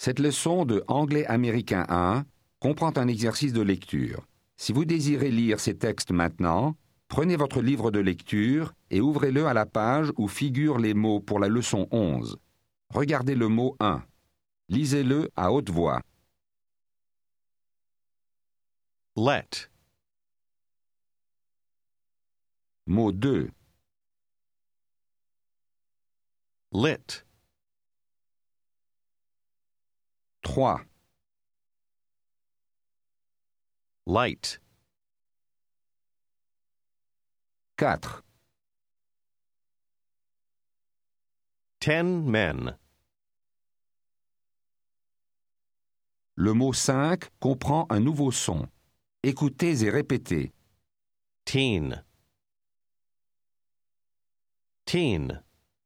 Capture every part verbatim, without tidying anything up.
Cette leçon de Anglais américain un comprend un exercice de lecture. Si vous désirez lire ces textes maintenant, prenez votre livre de lecture et ouvrez-le à la page où figurent les mots pour la leçon onze. Regardez le mot un. Lisez-le à haute voix. Let. Mot deux. Lit. trois. Light. quatre. Ten men. Le mot cinq comprend un nouveau son. Écoutez et répétez. Teen. Teen.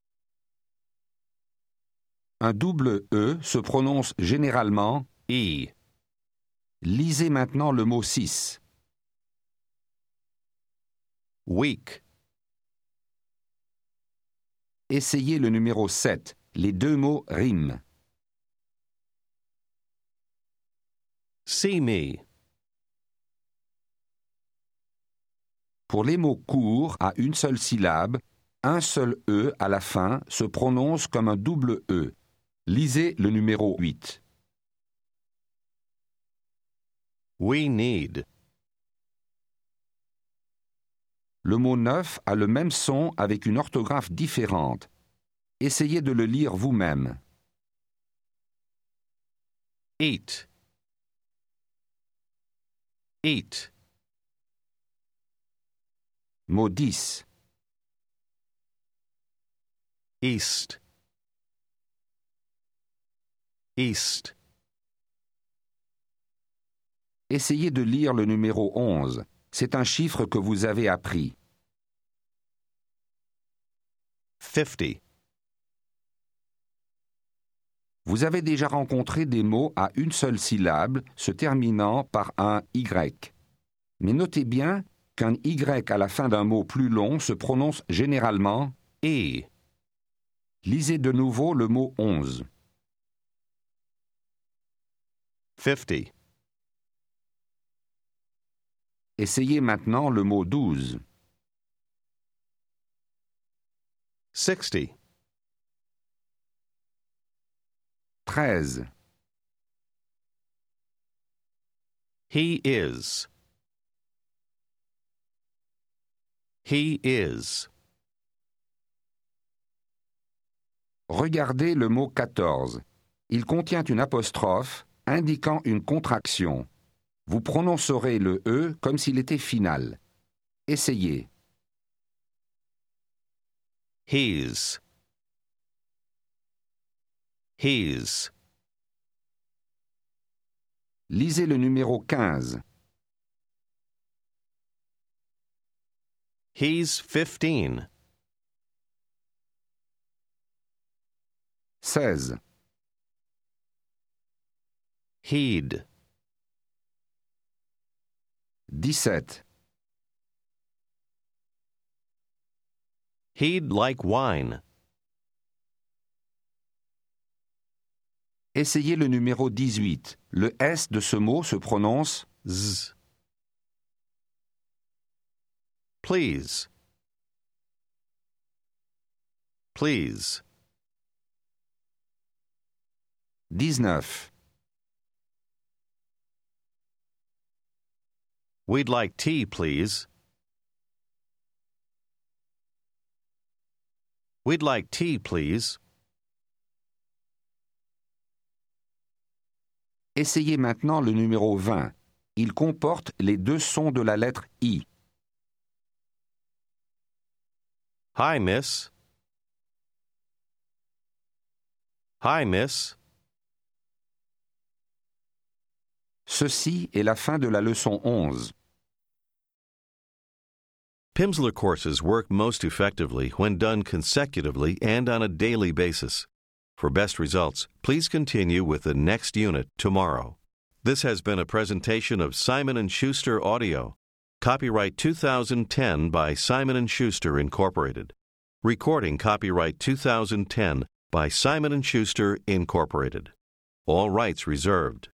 Un double E se prononce généralement E. Lisez maintenant le mot six. Week. Essayez le numéro sept. Les deux mots riment. See me. Pour les mots courts à une seule syllabe, un seul E à la fin se prononce comme un double E. Lisez le numéro huit. We need. Le mot neuf a le même son avec une orthographe différente. Essayez de le lire vous-même. Eat. Eat. Mot dix. East. East. Essayez de lire le numéro onze. C'est un chiffre que vous avez appris. Fifty. Vous avez déjà rencontré des mots à une seule syllabe se terminant par un Y. Mais notez bien qu'un Y à la fin d'un mot plus long se prononce généralement E. Lisez de nouveau le mot onze. Fifty. Essayez maintenant le mot douze. Sixty. treize. He is. He is. Regardez le mot quatorze. Il contient une apostrophe indiquant une contraction. Vous prononcerez le E comme s'il était final. Essayez. His. His. Lisez le numéro quinze. He's fifteen. seize. He'd. dix-sept. He'd like wine. Essayez le numéro dix-huit. Le S de ce mot se prononce Z. Please. Please. dix-neuf. We'd like tea, please. We'd like tea, please. Essayez maintenant le numéro vingt. Il comporte les deux sons de la lettre I. Hi, miss. Hi, miss. Ceci est la fin de la leçon onze. Pimsleur courses work most effectively when done consecutively and on a daily basis. For best results, please continue with the next unit tomorrow. This has been a presentation of Simon and Schuster Audio. Copyright two thousand ten by Simon and Schuster, Incorporated. Recording copyright two thousand ten by Simon and Schuster, Incorporated. All rights reserved.